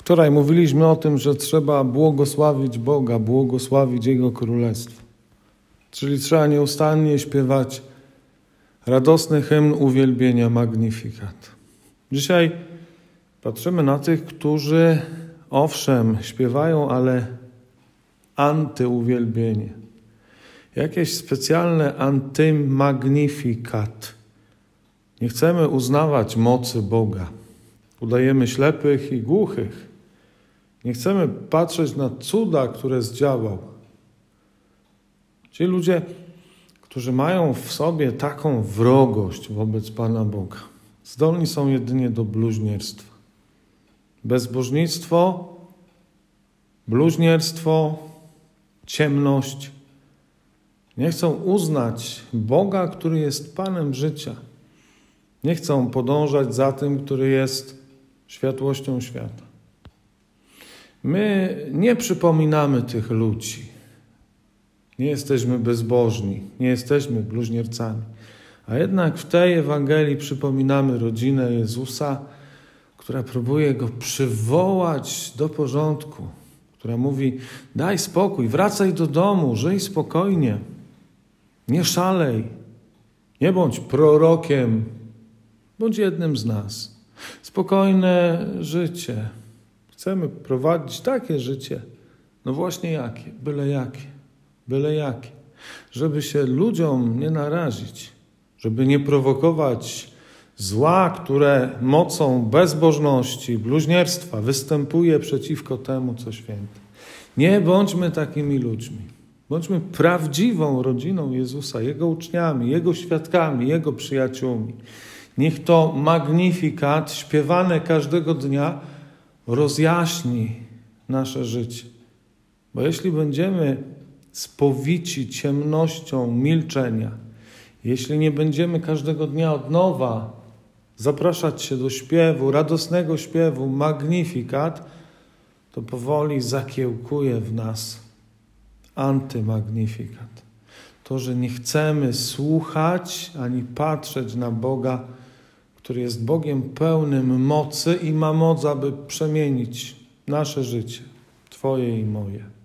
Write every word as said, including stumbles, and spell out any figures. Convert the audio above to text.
Wczoraj mówiliśmy o tym, że trzeba błogosławić Boga, błogosławić Jego Królestwo. Czyli trzeba nieustannie śpiewać radosny hymn uwielbienia, Magnificat. Dzisiaj patrzymy na tych, którzy owszem śpiewają, ale antyuwielbienie. Jakieś specjalne antymagnificat. Nie chcemy uznawać mocy Boga. Udajemy ślepych i głuchych. Nie chcemy patrzeć na cuda, które zdziałał. Ci ludzie, którzy mają w sobie taką wrogość wobec Pana Boga, zdolni są jedynie do bluźnierstwa. Bezbożnictwo, bluźnierstwo, ciemność. Nie chcą uznać Boga, który jest Panem życia. Nie chcą podążać za tym, który jest światłością świata. My nie przypominamy tych ludzi. Nie jesteśmy bezbożni, nie jesteśmy bluźniercami. A jednak w tej Ewangelii przypominamy rodzinę Jezusa, która próbuje Go przywołać do porządku, która mówi: daj spokój, wracaj do domu, żyj spokojnie, nie szalej, nie bądź prorokiem, bądź jednym z nas. Spokojne życie. Chcemy prowadzić takie życie, no właśnie jakie, byle jakie, byle jakie, żeby się ludziom nie narazić, żeby nie prowokować zła, które mocą bezbożności, bluźnierstwa występuje przeciwko temu, co święte. Nie bądźmy takimi ludźmi. Bądźmy prawdziwą rodziną Jezusa, Jego uczniami, Jego świadkami, Jego przyjaciółmi. Niech to Magnificat śpiewane każdego dnia rozjaśni nasze życie. Bo jeśli będziemy spowici ciemnością milczenia, jeśli nie będziemy każdego dnia od nowa zapraszać się do śpiewu, radosnego śpiewu Magnificat, to powoli zakiełkuje w nas antymagnifikat. To, że nie chcemy słuchać ani patrzeć na Boga, który jest Bogiem pełnym mocy i ma moc, aby przemienić nasze życie, Twoje i moje.